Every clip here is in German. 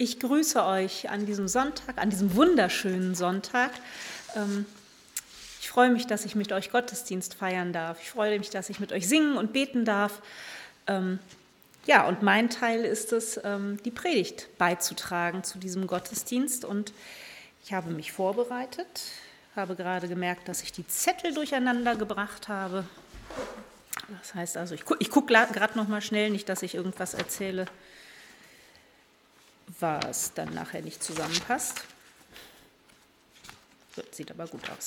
Ich grüße euch an diesem Sonntag, an diesem wunderschönen Sonntag. Ich freue mich, dass ich mit euch Gottesdienst feiern darf. Ich freue mich, dass ich mit euch singen und beten darf. Und mein Teil ist es, die Predigt beizutragen zu diesem Gottesdienst. Und ich habe mich vorbereitet, habe gerade gemerkt, dass ich die Zettel durcheinander gebracht habe. Das heißt also, ich gucke gerade noch mal schnell, nicht, dass ich irgendwas erzähle, was dann nachher nicht zusammenpasst. So, sieht aber gut aus.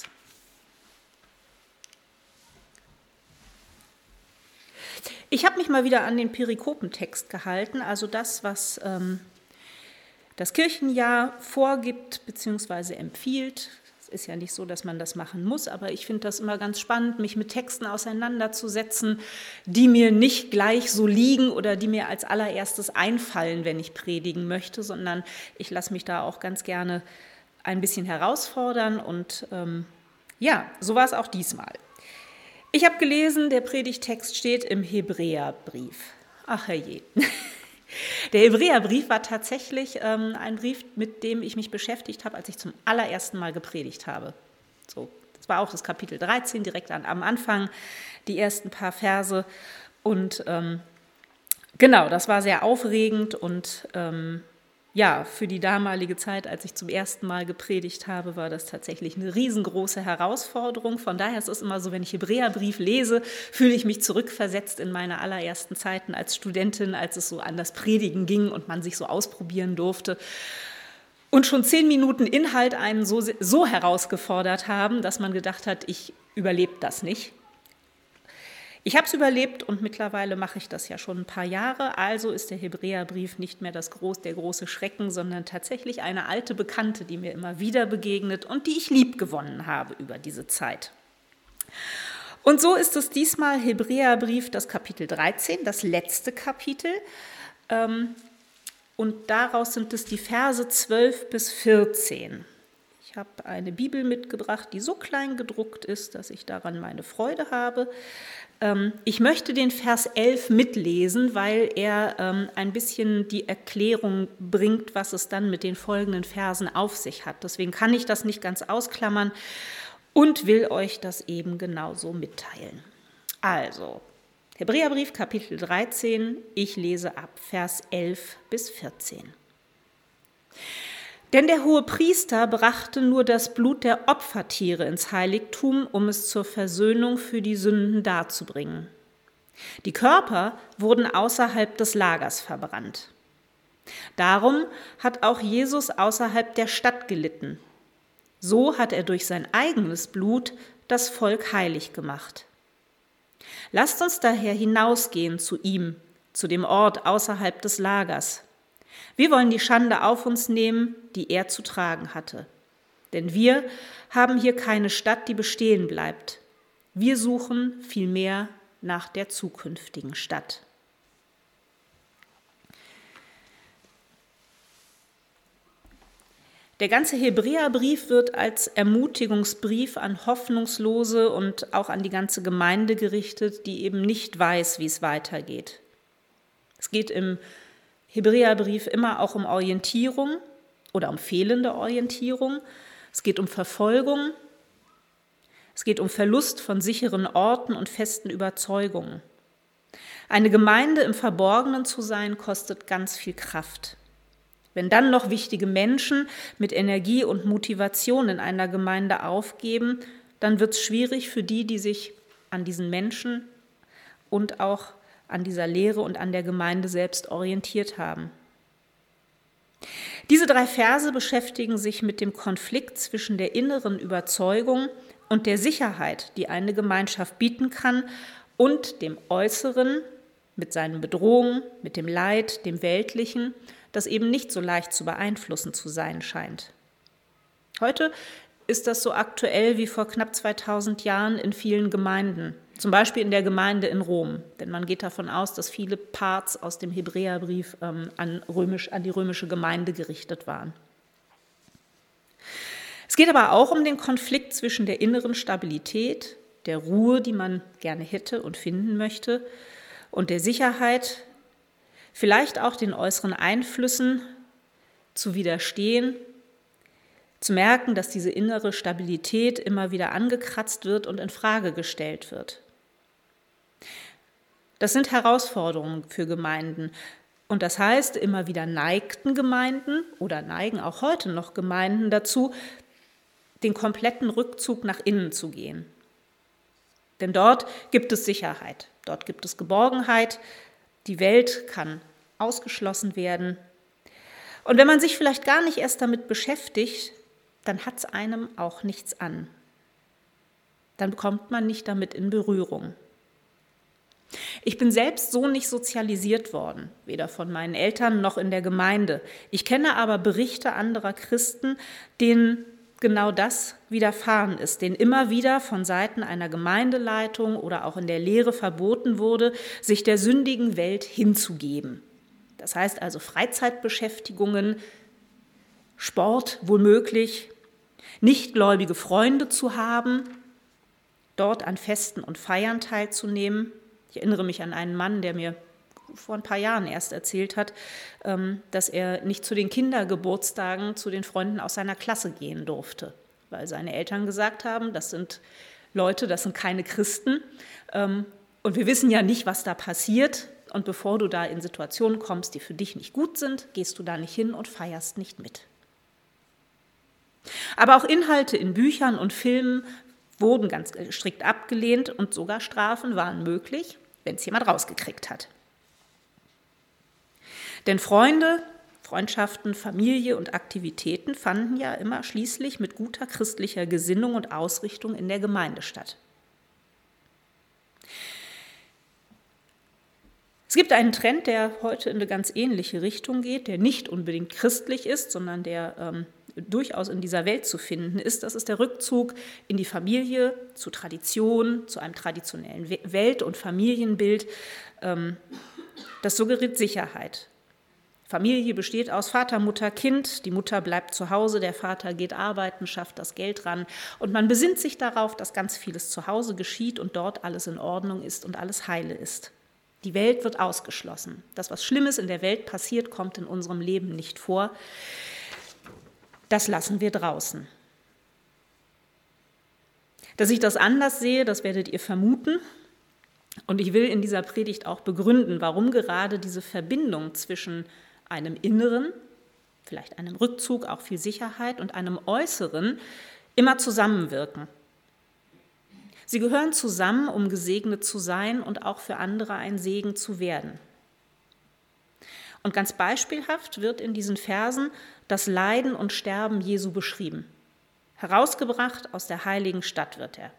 Ich habe mich mal wieder an den Perikopentext gehalten, also das, was das Kirchenjahr vorgibt bzw. empfiehlt. Es ist ja nicht so, dass man das machen muss, aber ich finde das immer ganz spannend, mich mit Texten auseinanderzusetzen, die mir nicht gleich so liegen oder die mir als allererstes einfallen, wenn ich predigen möchte, sondern ich lasse mich da auch ganz gerne ein bisschen herausfordern und so war es auch diesmal. Ich habe gelesen, der Predigtext steht im Hebräerbrief. Ach herrje. Der Hebräerbrief war tatsächlich ein Brief, mit dem ich mich beschäftigt habe, als ich zum allerersten Mal gepredigt habe. So, das war auch das Kapitel 13, direkt am Anfang, die ersten paar Verse. Und das war sehr aufregend und für die damalige Zeit, als ich zum ersten Mal gepredigt habe, war das tatsächlich eine riesengroße Herausforderung. Von daher ist es immer so, wenn ich Hebräerbrief lese, fühle ich mich zurückversetzt in meine allerersten Zeiten als Studentin, als es so an das Predigen ging und man sich so ausprobieren durfte. Und schon 10 Minuten Inhalt einen so herausgefordert haben, dass man gedacht hat, ich überlebe das nicht. Ich habe es überlebt und mittlerweile mache ich das ja schon ein paar Jahre, also ist der Hebräerbrief nicht mehr der große Schrecken, sondern tatsächlich eine alte Bekannte, die mir immer wieder begegnet und die ich liebgewonnen habe über diese Zeit. Und so ist es diesmal Hebräerbrief, das Kapitel 13, das letzte Kapitel, und daraus sind es die Verse 12 bis 14. Ich habe eine Bibel mitgebracht, die so klein gedruckt ist, dass ich daran meine Freude habe. Ich möchte den Vers 11 mitlesen, weil er ein bisschen die Erklärung bringt, was es dann mit den folgenden Versen auf sich hat. Deswegen kann ich das nicht ganz ausklammern und will euch das eben genauso mitteilen. Also, Hebräerbrief, Kapitel 13, ich lese ab Vers 11 bis 14. Denn der Hohepriester brachte nur das Blut der Opfertiere ins Heiligtum, um es zur Versöhnung für die Sünden darzubringen. Die Körper wurden außerhalb des Lagers verbrannt. Darum hat auch Jesus außerhalb der Stadt gelitten. So hat er durch sein eigenes Blut das Volk heilig gemacht. Lasst uns daher hinausgehen zu ihm, zu dem Ort außerhalb des Lagers. Wir wollen die Schande auf uns nehmen, die er zu tragen hatte. Denn wir haben hier keine Stadt, die bestehen bleibt. Wir suchen vielmehr nach der zukünftigen Stadt. Der ganze Hebräerbrief wird als Ermutigungsbrief an Hoffnungslose und auch an die ganze Gemeinde gerichtet, die eben nicht weiß, wie es weitergeht. Es geht im Hebräerbrief immer auch um Orientierung oder um fehlende Orientierung. Es geht um Verfolgung. Es geht um Verlust von sicheren Orten und festen Überzeugungen. Eine Gemeinde im Verborgenen zu sein, kostet ganz viel Kraft. Wenn dann noch wichtige Menschen mit Energie und Motivation in einer Gemeinde aufgeben, dann wird es schwierig für die, die sich an diesen Menschen und auch an dieser Lehre und an der Gemeinde selbst orientiert haben. Diese 3 Verse beschäftigen sich mit dem Konflikt zwischen der inneren Überzeugung und der Sicherheit, die eine Gemeinschaft bieten kann, und dem Äußeren mit seinen Bedrohungen, mit dem Leid, dem Weltlichen, das eben nicht so leicht zu beeinflussen zu sein scheint. Heute ist das so aktuell wie vor knapp 2000 Jahren in vielen Gemeinden, zum Beispiel in der Gemeinde in Rom, denn man geht davon aus, dass viele Parts aus dem Hebräerbrief an die römische Gemeinde gerichtet waren. Es geht aber auch um den Konflikt zwischen der inneren Stabilität, der Ruhe, die man gerne hätte und finden möchte, und der Sicherheit, vielleicht auch den äußeren Einflüssen, zu widerstehen, zu merken, dass diese innere Stabilität immer wieder angekratzt wird und in Frage gestellt wird. Das sind Herausforderungen für Gemeinden. Und das heißt, immer wieder neigten Gemeinden oder neigen auch heute noch Gemeinden dazu, den kompletten Rückzug nach innen zu gehen. Denn dort gibt es Sicherheit, dort gibt es Geborgenheit, die Welt kann ausgeschlossen werden. Und wenn man sich vielleicht gar nicht erst damit beschäftigt, dann hat es einem auch nichts an. Dann kommt man nicht damit in Berührung. Ich bin selbst so nicht sozialisiert worden, weder von meinen Eltern noch in der Gemeinde. Ich kenne aber Berichte anderer Christen, denen genau das widerfahren ist, denen immer wieder von Seiten einer Gemeindeleitung oder auch in der Lehre verboten wurde, sich der sündigen Welt hinzugeben. Das heißt also Freizeitbeschäftigungen, Sport womöglich, nichtgläubige Freunde zu haben, dort an Festen und Feiern teilzunehmen. Ich erinnere mich an einen Mann, der mir vor ein paar Jahren erst erzählt hat, dass er nicht zu den Kindergeburtstagen zu den Freunden aus seiner Klasse gehen durfte, weil seine Eltern gesagt haben, das sind Leute, das sind keine Christen und wir wissen ja nicht, was da passiert und bevor du da in Situationen kommst, die für dich nicht gut sind, gehst du da nicht hin und feierst nicht mit. Aber auch Inhalte in Büchern und Filmen wurden ganz strikt abgelehnt und sogar Strafen waren möglich, wenn es jemand rausgekriegt hat. Denn Freunde, Freundschaften, Familie und Aktivitäten fanden ja immer schließlich mit guter christlicher Gesinnung und Ausrichtung in der Gemeinde statt. Es gibt einen Trend, der heute in eine ganz ähnliche Richtung geht, der nicht unbedingt christlich ist, sondern der durchaus in dieser Welt zu finden ist. Das ist der Rückzug in die Familie, zu Tradition, zu einem traditionellen Welt- und Familienbild. Das suggeriert Sicherheit. Familie besteht aus Vater, Mutter, Kind. Die Mutter bleibt zu Hause, der Vater geht arbeiten, schafft das Geld ran. Und man besinnt sich darauf, dass ganz vieles zu Hause geschieht und dort alles in Ordnung ist und alles heile ist. Die Welt wird ausgeschlossen. Das, was Schlimmes in der Welt passiert, kommt in unserem Leben nicht vor. Das lassen wir draußen. Dass ich das anders sehe, das werdet ihr vermuten. Und ich will in dieser Predigt auch begründen, warum gerade diese Verbindung zwischen einem Inneren, vielleicht einem Rückzug, auch viel Sicherheit, und einem Äußeren immer zusammenwirken. Sie gehören zusammen, um gesegnet zu sein und auch für andere ein Segen zu werden. Und ganz beispielhaft wird in diesen Versen das Leiden und Sterben Jesu beschrieben. Herausgebracht aus der heiligen Stadt wird er.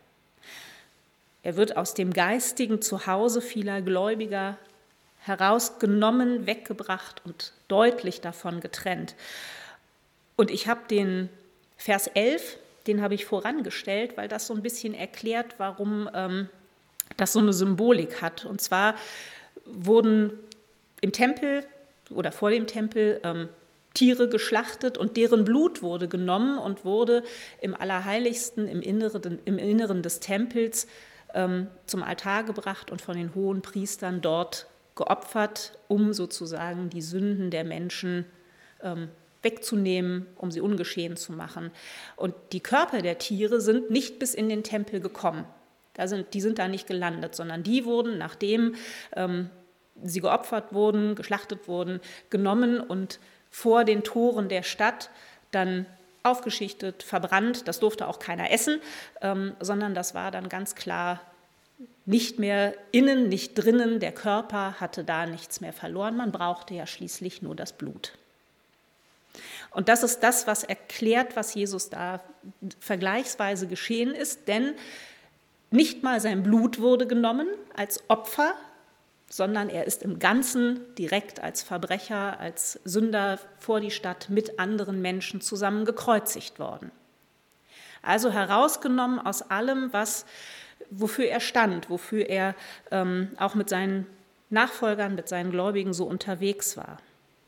Er wird aus dem geistigen Zuhause vieler Gläubiger herausgenommen, weggebracht und deutlich davon getrennt. Und ich habe den Vers 11, den habe ich vorangestellt, weil das so ein bisschen erklärt, warum das so eine Symbolik hat. Und zwar wurden im Tempel oder vor dem Tempel Tiere geschlachtet und deren Blut wurde genommen und wurde im Allerheiligsten, im Inneren des Tempels zum Altar gebracht und von den hohen Priestern dort geopfert, um sozusagen die Sünden der Menschen wegzunehmen, um sie ungeschehen zu machen. Und die Körper der Tiere sind nicht bis in den Tempel gekommen. Die sind da nicht gelandet, sondern die wurden, nachdem sie geopfert wurden, geschlachtet wurden, genommen und vor den Toren der Stadt dann aufgeschichtet, verbrannt. Das durfte auch keiner essen, sondern das war dann ganz klar nicht mehr innen, nicht drinnen. Der Körper hatte da nichts mehr verloren. Man brauchte ja schließlich nur das Blut. Und das ist das, was erklärt, was Jesus da vergleichsweise geschehen ist, denn nicht mal sein Blut wurde genommen als Opfer, sondern er ist im Ganzen direkt als Verbrecher, als Sünder vor die Stadt mit anderen Menschen zusammen gekreuzigt worden. Also herausgenommen aus allem, wofür er stand, wofür er auch mit seinen Nachfolgern, mit seinen Gläubigen so unterwegs war.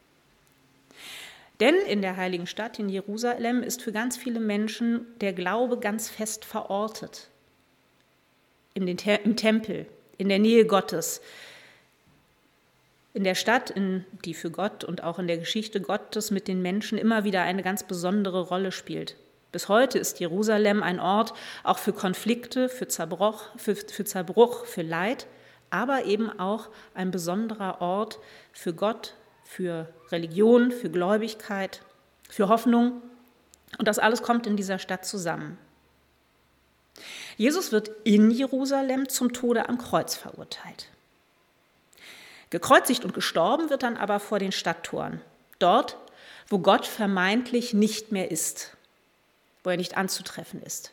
Denn in der heiligen Stadt, in Jerusalem, ist für ganz viele Menschen der Glaube ganz fest verortet. Im Tempel, in der Nähe Gottes. In der Stadt, die für Gott und auch in der Geschichte Gottes mit den Menschen immer wieder eine ganz besondere Rolle spielt. Bis heute ist Jerusalem ein Ort auch für Konflikte, für Zerbruch, für Leid, aber eben auch ein besonderer Ort für Gott, für Religion, für Gläubigkeit, für Hoffnung. Und das alles kommt in dieser Stadt zusammen. Jesus wird in Jerusalem zum Tode am Kreuz verurteilt. Gekreuzigt und gestorben wird dann aber vor den Stadttoren, dort, wo Gott vermeintlich nicht mehr ist, wo er nicht anzutreffen ist.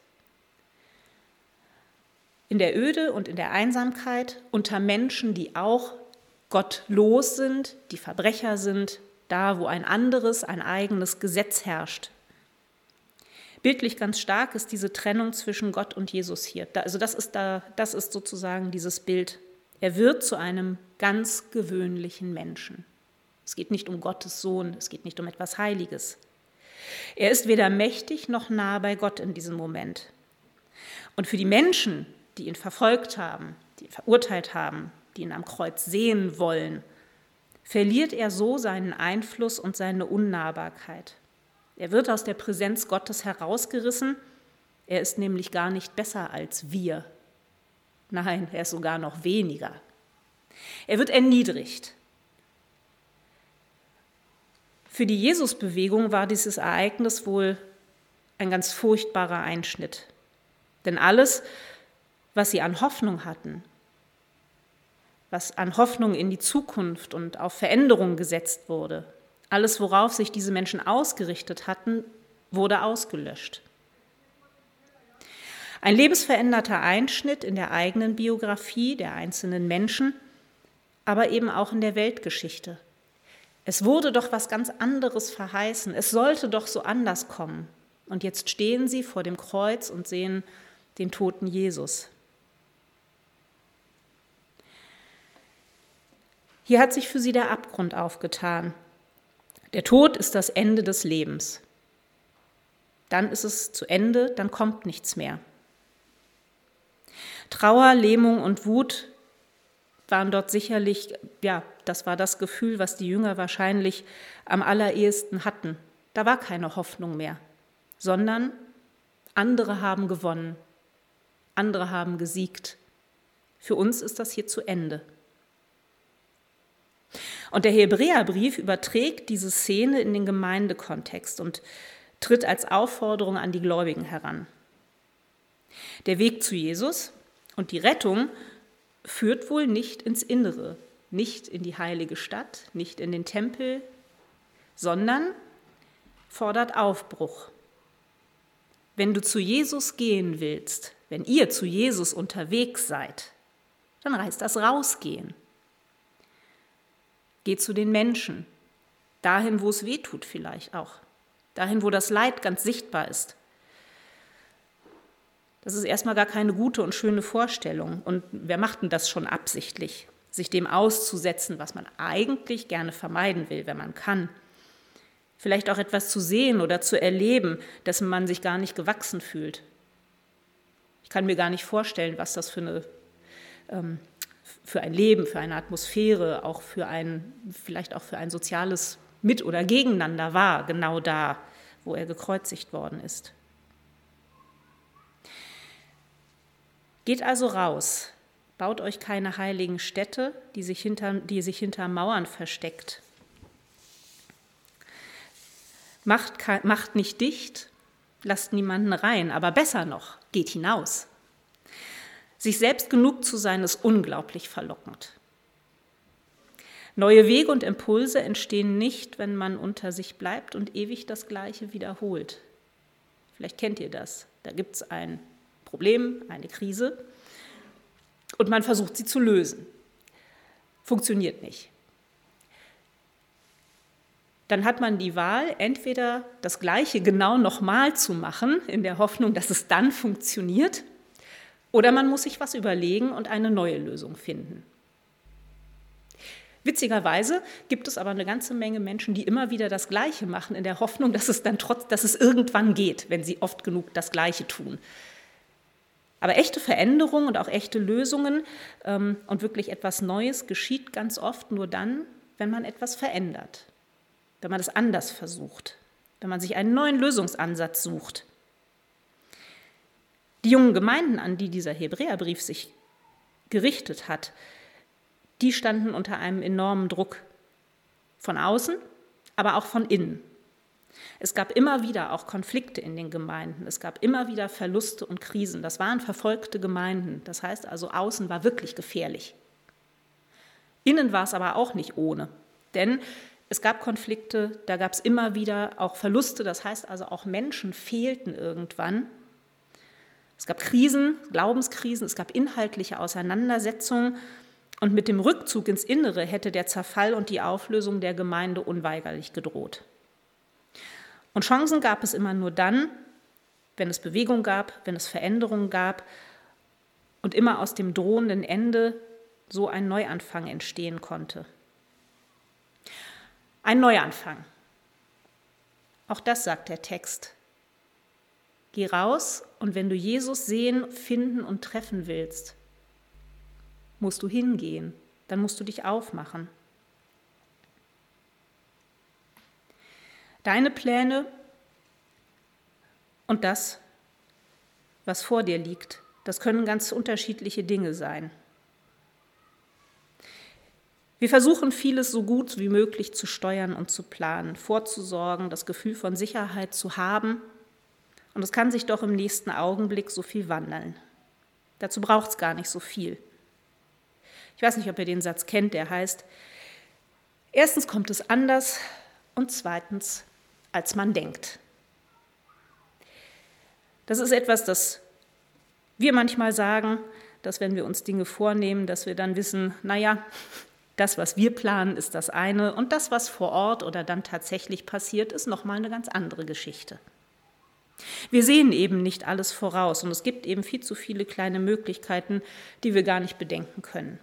In der Öde und in der Einsamkeit unter Menschen, die auch gottlos sind, die Verbrecher sind, da, wo ein anderes, ein eigenes Gesetz herrscht. Bildlich ganz stark ist diese Trennung zwischen Gott und Jesus hier. Also das ist sozusagen dieses Bild. Er wird zu einem ganz gewöhnlichen Menschen. Es geht nicht um Gottes Sohn, es geht nicht um etwas Heiliges. Er ist weder mächtig noch nah bei Gott in diesem Moment. Und für die Menschen, die ihn verfolgt haben, die ihn verurteilt haben, die ihn am Kreuz sehen wollen, verliert er so seinen Einfluss und seine Unnahbarkeit. Er wird aus der Präsenz Gottes herausgerissen. Er ist nämlich gar nicht besser als wir. Nein, er ist sogar noch weniger. Er wird erniedrigt. Für die Jesusbewegung war dieses Ereignis wohl ein ganz furchtbarer Einschnitt. Denn alles, was sie an Hoffnung hatten, was an Hoffnung in die Zukunft und auf Veränderung gesetzt wurde, alles, worauf sich diese Menschen ausgerichtet hatten, wurde ausgelöscht. Ein lebensveränderter Einschnitt in der eigenen Biografie der einzelnen Menschen, aber eben auch in der Weltgeschichte. Es wurde doch was ganz anderes verheißen. Es sollte doch so anders kommen. Und jetzt stehen sie vor dem Kreuz und sehen den toten Jesus. Hier hat sich für sie der Abgrund aufgetan. Der Tod ist das Ende des Lebens. Dann ist es zu Ende, dann kommt nichts mehr. Trauer, Lähmung und Wut waren dort sicherlich, das war das Gefühl, was die Jünger wahrscheinlich am allerersten hatten. Da war keine Hoffnung mehr, sondern andere haben gewonnen, andere haben gesiegt. Für uns ist das hier zu Ende. Und der Hebräerbrief überträgt diese Szene in den Gemeindekontext und tritt als Aufforderung an die Gläubigen heran. Der Weg zu Jesus und die Rettung führt wohl nicht ins Innere, nicht in die heilige Stadt, nicht in den Tempel, sondern fordert Aufbruch. Wenn du zu Jesus gehen willst, wenn ihr zu Jesus unterwegs seid, dann heißt das rausgehen. Geh zu den Menschen, dahin, wo es weh tut vielleicht auch, dahin, wo das Leid ganz sichtbar ist. Das ist erstmal gar keine gute und schöne Vorstellung. Und wer macht denn das schon absichtlich, sich dem auszusetzen, was man eigentlich gerne vermeiden will, wenn man kann? Vielleicht auch etwas zu sehen oder zu erleben, dessen man sich gar nicht gewachsen fühlt. Ich kann mir gar nicht vorstellen, was das für ein Leben, für eine Atmosphäre, auch vielleicht auch für ein soziales Mit- oder Gegeneinander war, genau da, wo er gekreuzigt worden ist. Geht also raus, baut euch keine heiligen Städte, die sich hinter Mauern versteckt. Macht nicht dicht, lasst niemanden rein, aber besser noch, geht hinaus. Sich selbst genug zu sein, ist unglaublich verlockend. Neue Wege und Impulse entstehen nicht, wenn man unter sich bleibt und ewig das Gleiche wiederholt. Vielleicht kennt ihr das. Da gibt es ein Problem, eine Krise und man versucht sie zu lösen. Funktioniert nicht. Dann hat man die Wahl, entweder das Gleiche genau nochmal zu machen, in der Hoffnung, dass es dann funktioniert, oder man muss sich was überlegen und eine neue Lösung finden. Witzigerweise gibt es aber eine ganze Menge Menschen, die immer wieder das Gleiche machen, in der Hoffnung, dass es irgendwann geht, wenn sie oft genug das Gleiche tun. Aber echte Veränderung und auch echte Lösungen und wirklich etwas Neues geschieht ganz oft nur dann, wenn man etwas verändert, wenn man es anders versucht, wenn man sich einen neuen Lösungsansatz sucht. Die jungen Gemeinden, an die dieser Hebräerbrief sich gerichtet hat, die standen unter einem enormen Druck von außen, aber auch von innen. Es gab immer wieder auch Konflikte in den Gemeinden, es gab immer wieder Verluste und Krisen. Das waren verfolgte Gemeinden, das heißt also, außen war wirklich gefährlich. Innen war es aber auch nicht ohne, denn es gab Konflikte, da gab es immer wieder auch Verluste, das heißt also, auch Menschen fehlten irgendwann. Es gab Krisen, Glaubenskrisen, es gab inhaltliche Auseinandersetzungen und mit dem Rückzug ins Innere hätte der Zerfall und die Auflösung der Gemeinde unweigerlich gedroht. Und Chancen gab es immer nur dann, wenn es Bewegung gab, wenn es Veränderungen gab und immer aus dem drohenden Ende so ein Neuanfang entstehen konnte. Ein Neuanfang. Auch das sagt der Text. Geh raus und wenn du Jesus sehen, finden und treffen willst, musst du hingehen, dann musst du dich aufmachen. Deine Pläne und das, was vor dir liegt, das können ganz unterschiedliche Dinge sein. Wir versuchen, vieles so gut wie möglich zu steuern und zu planen, vorzusorgen, das Gefühl von Sicherheit zu haben. Und es kann sich doch im nächsten Augenblick so viel wandeln. Dazu braucht es gar nicht so viel. Ich weiß nicht, ob ihr den Satz kennt, der heißt, erstens kommt es anders und zweitens, als man denkt. Das ist etwas, das wir manchmal sagen, dass wenn wir uns Dinge vornehmen, dass wir dann wissen, naja, das, was wir planen, ist das eine und das, was vor Ort oder dann tatsächlich passiert, ist nochmal eine ganz andere Geschichte. Wir sehen eben nicht alles voraus und es gibt eben viel zu viele kleine Möglichkeiten, die wir gar nicht bedenken können.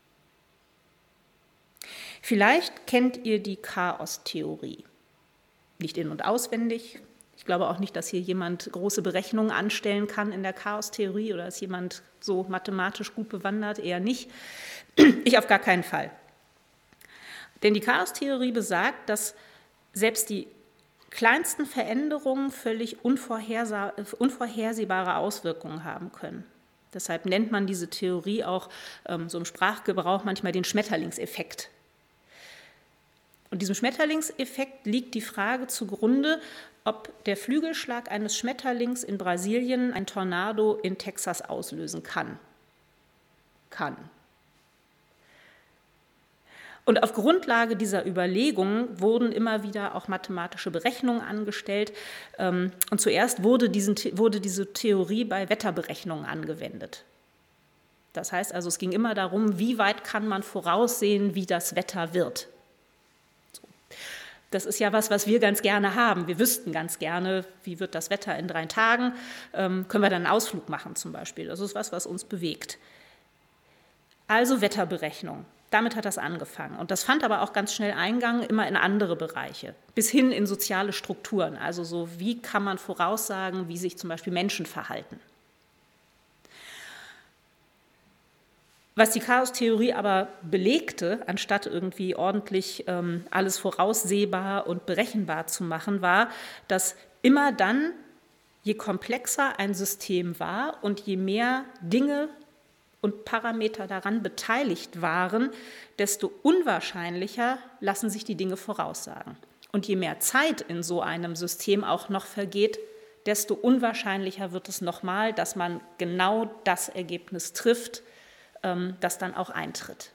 Vielleicht kennt ihr die Chaostheorie. Nicht in- und auswendig. Ich glaube auch nicht, dass hier jemand große Berechnungen anstellen kann in der Chaostheorie oder ist jemand so mathematisch gut bewandert, eher nicht. Ich auf gar keinen Fall. Denn die Chaostheorie besagt, dass selbst die kleinsten Veränderungen völlig unvorhersehbare Auswirkungen haben können. Deshalb nennt man diese Theorie auch so im Sprachgebrauch manchmal den Schmetterlingseffekt. Und diesem Schmetterlingseffekt liegt die Frage zugrunde, ob der Flügelschlag eines Schmetterlings in Brasilien ein Tornado in Texas auslösen kann. Und auf Grundlage dieser Überlegungen wurden immer wieder auch mathematische Berechnungen angestellt. Und zuerst wurde diese Theorie bei Wetterberechnungen angewendet. Das heißt also, es ging immer darum, wie weit kann man voraussehen, wie das Wetter wird. Das ist ja was wir ganz gerne haben. Wir wüssten ganz gerne, wie wird das Wetter in 3 Tagen. Können wir dann einen Ausflug machen zum Beispiel. Das ist was uns bewegt. Also Wetterberechnung. Damit hat das angefangen. Und das fand aber auch ganz schnell Eingang immer in andere Bereiche, bis hin in soziale Strukturen. Also so, wie kann man voraussagen, wie sich zum Beispiel Menschen verhalten. Was die Chaostheorie aber belegte, anstatt irgendwie ordentlich alles voraussehbar und berechenbar zu machen, war, dass immer dann, je komplexer ein System war und je mehr Dinge und Parameter daran beteiligt waren, desto unwahrscheinlicher lassen sich die Dinge voraussagen. Und je mehr Zeit in so einem System auch noch vergeht, desto unwahrscheinlicher wird es nochmal, dass man genau das Ergebnis trifft, das dann auch eintritt.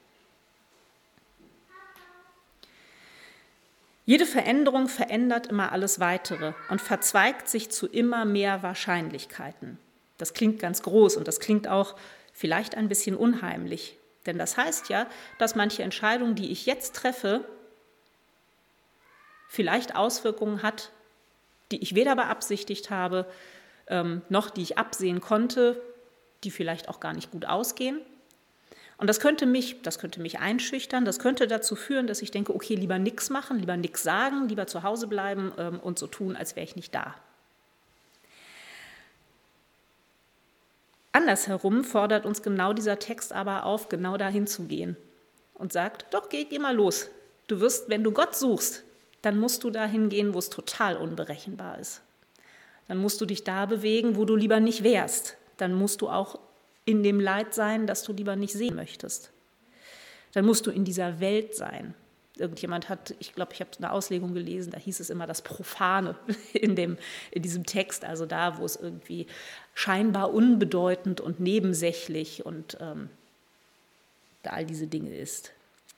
Jede Veränderung verändert immer alles Weitere und verzweigt sich zu immer mehr Wahrscheinlichkeiten. Das klingt ganz groß und das klingt auch vielleicht ein bisschen unheimlich. Denn das heißt ja, dass manche Entscheidung, die ich jetzt treffe, vielleicht Auswirkungen hat, die ich weder beabsichtigt habe, noch die ich absehen konnte, die vielleicht auch gar nicht gut ausgehen. Und das könnte mich einschüchtern, das könnte dazu führen, dass ich denke, okay, lieber nichts machen, lieber nichts sagen, lieber zu Hause bleiben und so tun, als wäre ich nicht da. Andersherum fordert uns genau dieser Text aber auf, genau dahin zu gehen und sagt, doch, geh mal los. Du wirst, wenn du Gott suchst, dann musst du dahin gehen, wo es total unberechenbar ist. Dann musst du dich da bewegen, wo du lieber nicht wärst. Dann musst du auch in dem Leid sein, das du lieber nicht sehen möchtest. Dann musst du in dieser Welt sein. Irgendjemand hat, ich glaube, ich habe eine Auslegung gelesen, da hieß es immer das Profane in diesem Text, also da, wo es irgendwie scheinbar unbedeutend und nebensächlich und da all diese Dinge ist.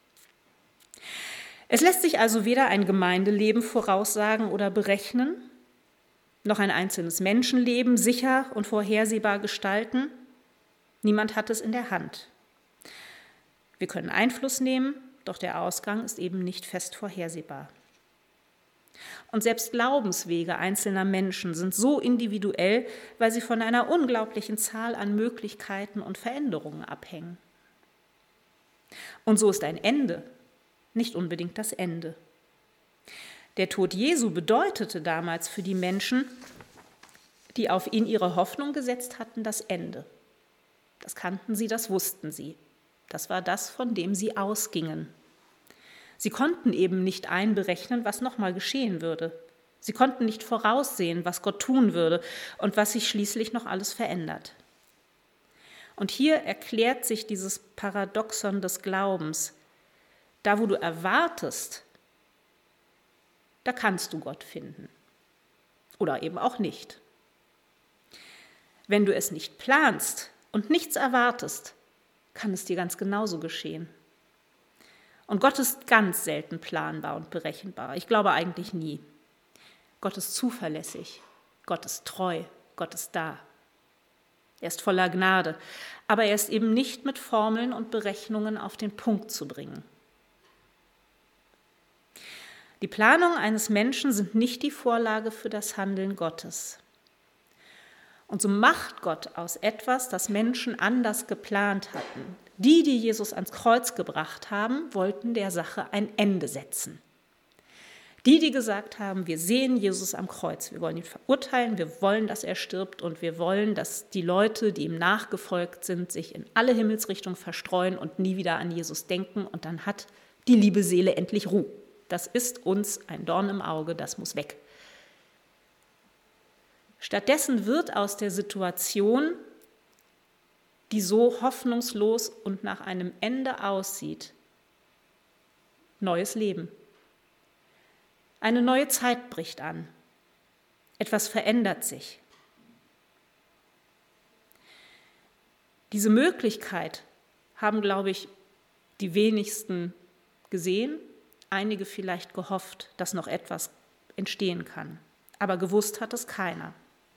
Es lässt sich also weder ein Gemeindeleben voraussagen oder berechnen, noch ein einzelnes Menschenleben sicher und vorhersehbar gestalten. Niemand hat es in der Hand. Wir können Einfluss nehmen, doch der Ausgang ist eben nicht fest vorhersehbar. Und selbst Glaubenswege einzelner Menschen sind so individuell, weil sie von einer unglaublichen Zahl an Möglichkeiten und Veränderungen abhängen. Und so ist ein Ende nicht unbedingt das Ende. Der Tod Jesu bedeutete damals für die Menschen, die auf ihn ihre Hoffnung gesetzt hatten, das Ende. Das kannten sie, das wussten sie. Das war das, von dem sie ausgingen. Sie konnten eben nicht einberechnen, was nochmal geschehen würde. Sie konnten nicht voraussehen, was Gott tun würde und was sich schließlich noch alles verändert. Und hier erklärt sich dieses Paradoxon des Glaubens. Da, wo du erwartest, da kannst du Gott finden. Oder eben auch nicht. Wenn du es nicht planst und nichts erwartest, kann es dir ganz genauso geschehen. Und Gott ist ganz selten planbar und berechenbar. Ich glaube eigentlich nie. Gott ist zuverlässig, Gott ist treu, Gott ist da. Er ist voller Gnade, aber er ist eben nicht mit Formeln und Berechnungen auf den Punkt zu bringen. Die Planungen eines Menschen sind nicht die Vorlage für das Handeln Gottes. Und so macht Gott aus etwas, das Menschen anders geplant hatten. Die Jesus ans Kreuz gebracht haben, wollten der Sache ein Ende setzen. Die gesagt haben, wir sehen Jesus am Kreuz, wir wollen ihn verurteilen, wir wollen, dass er stirbt und wir wollen, dass die Leute, die ihm nachgefolgt sind, sich in alle Himmelsrichtungen verstreuen und nie wieder an Jesus denken und dann hat die liebe Seele endlich Ruhe. Das ist uns ein Dorn im Auge, das muss weg. Stattdessen wird aus der Situation, die so hoffnungslos und nach einem Ende aussieht, neues Leben. Eine neue Zeit bricht an. Etwas verändert sich. Diese Möglichkeit haben, glaube ich, die wenigsten gesehen, einige vielleicht gehofft, dass noch etwas entstehen kann. Aber gewusst hat es keiner.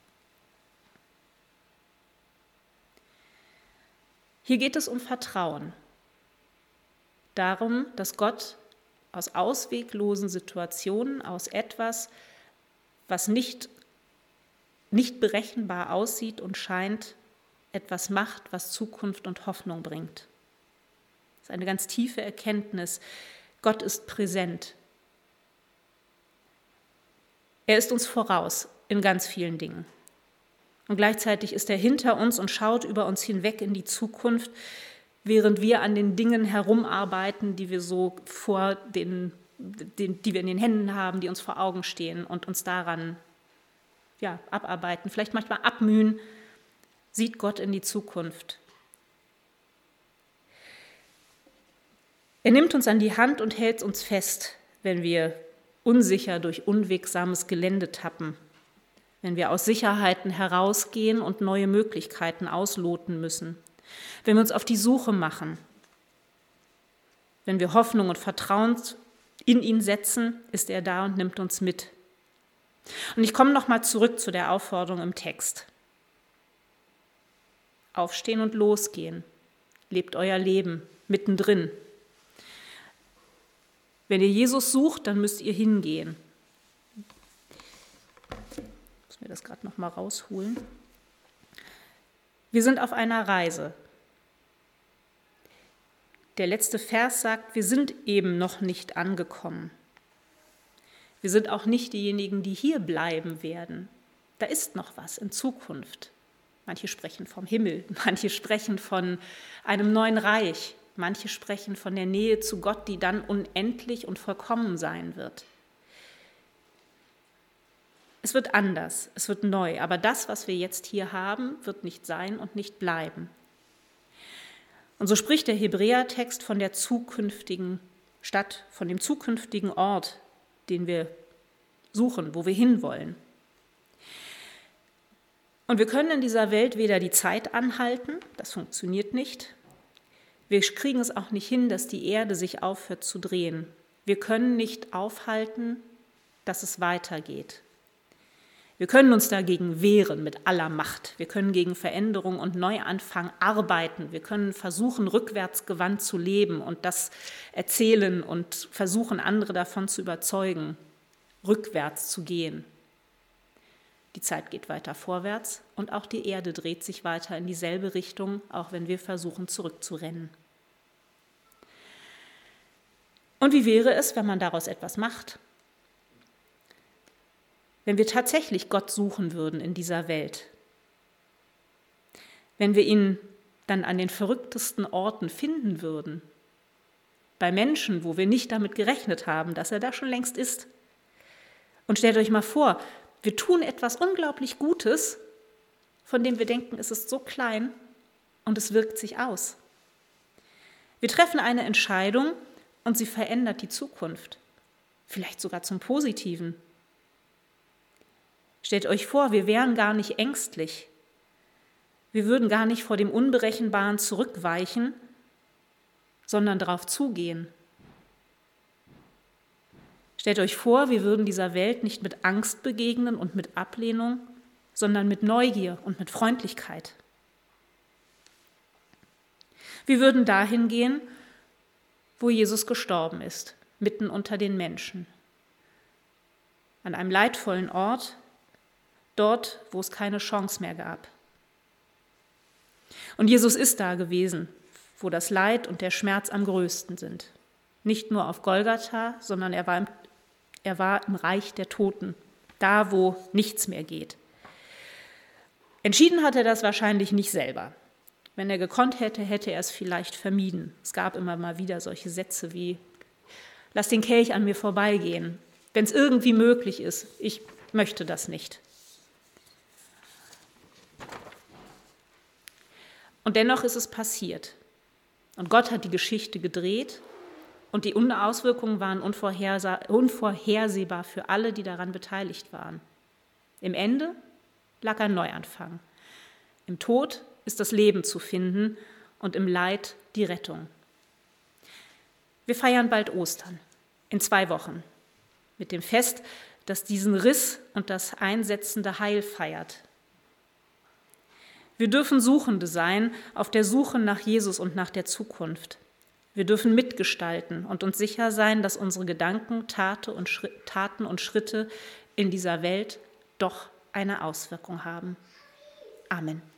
Hier geht es um Vertrauen. Darum, dass Gott aus ausweglosen Situationen, aus etwas, was nicht berechenbar aussieht und scheint, etwas macht, was Zukunft und Hoffnung bringt. Das ist eine ganz tiefe Erkenntnis. Gott ist präsent. Er ist uns voraus in ganz vielen Dingen. Und gleichzeitig ist er hinter uns und schaut über uns hinweg in die Zukunft, während wir an den Dingen herumarbeiten, die wir so die wir in den Händen haben, die uns vor Augen stehen und uns daran abarbeiten, vielleicht manchmal abmühen, sieht Gott in die Zukunft. Er nimmt uns an die Hand und hält uns fest, wenn wir unsicher durch unwegsames Gelände tappen, wenn wir aus Sicherheiten herausgehen und neue Möglichkeiten ausloten müssen, wenn wir uns auf die Suche machen, wenn wir Hoffnung und Vertrauen in ihn setzen, ist er da und nimmt uns mit. Und ich komme nochmal zurück zu der Aufforderung im Text. Aufstehen und losgehen. Lebt euer Leben mittendrin. Wenn ihr Jesus sucht, dann müsst ihr hingehen. Ich muss mir das gerade nochmal rausholen. Wir sind auf einer Reise. Der letzte Vers sagt, wir sind eben noch nicht angekommen. Wir sind auch nicht diejenigen, die hier bleiben werden. Da ist noch was in Zukunft. Manche sprechen vom Himmel, manche sprechen von einem neuen Reich, manche sprechen von der Nähe zu Gott, die dann unendlich und vollkommen sein wird. Es wird anders, es wird neu, aber das, was wir jetzt hier haben, wird nicht sein und nicht bleiben. Und so spricht der Hebräertext von der zukünftigen Stadt, von dem zukünftigen Ort, den wir suchen, wo wir hinwollen. Und wir können in dieser Welt weder die Zeit anhalten, das funktioniert nicht. Wir kriegen es auch nicht hin, dass die Erde sich aufhört zu drehen. Wir können nicht aufhalten, dass es weitergeht. Wir können uns dagegen wehren mit aller Macht. Wir können gegen Veränderung und Neuanfang arbeiten. Wir können versuchen, rückwärtsgewandt zu leben und das erzählen und versuchen, andere davon zu überzeugen, rückwärts zu gehen. Die Zeit geht weiter vorwärts und auch die Erde dreht sich weiter in dieselbe Richtung, auch wenn wir versuchen, zurückzurennen. Und wie wäre es, wenn man daraus etwas macht? Wenn wir tatsächlich Gott suchen würden in dieser Welt, wenn wir ihn dann an den verrücktesten Orten finden würden, bei Menschen, wo wir nicht damit gerechnet haben, dass er da schon längst ist. Und stellt euch mal vor, wir tun etwas unglaublich Gutes, von dem wir denken, es ist so klein und es wirkt sich aus. Wir treffen eine Entscheidung und sie verändert die Zukunft, vielleicht sogar zum Positiven. Stellt euch vor, wir wären gar nicht ängstlich. Wir würden gar nicht vor dem Unberechenbaren zurückweichen, sondern darauf zugehen. Stellt euch vor, wir würden dieser Welt nicht mit Angst begegnen und mit Ablehnung, sondern mit Neugier und mit Freundlichkeit. Wir würden dahin gehen, wo Jesus gestorben ist, mitten unter den Menschen. An einem leidvollen Ort, dort, wo es keine Chance mehr gab. Und Jesus ist da gewesen, wo das Leid und der Schmerz am größten sind. Nicht nur auf Golgatha, sondern er war im Reich der Toten, da, wo nichts mehr geht. Entschieden hat er das wahrscheinlich nicht selber. Wenn er gekonnt hätte, hätte er es vielleicht vermieden. Es gab immer mal wieder solche Sätze wie, lass den Kelch an mir vorbeigehen, wenn es irgendwie möglich ist. Ich möchte das nicht. Und dennoch ist es passiert. Und Gott hat die Geschichte gedreht und die Auswirkungen waren unvorhersehbar für alle, die daran beteiligt waren. Im Ende lag ein Neuanfang. Im Tod ist das Leben zu finden und im Leid die Rettung. Wir feiern bald Ostern, in 2 Wochen, mit dem Fest, das diesen Riss und das einsetzende Heil feiert. Wir dürfen Suchende sein, auf der Suche nach Jesus und nach der Zukunft. Wir dürfen mitgestalten und uns sicher sein, dass unsere Gedanken, Taten und Schritte in dieser Welt doch eine Auswirkung haben. Amen.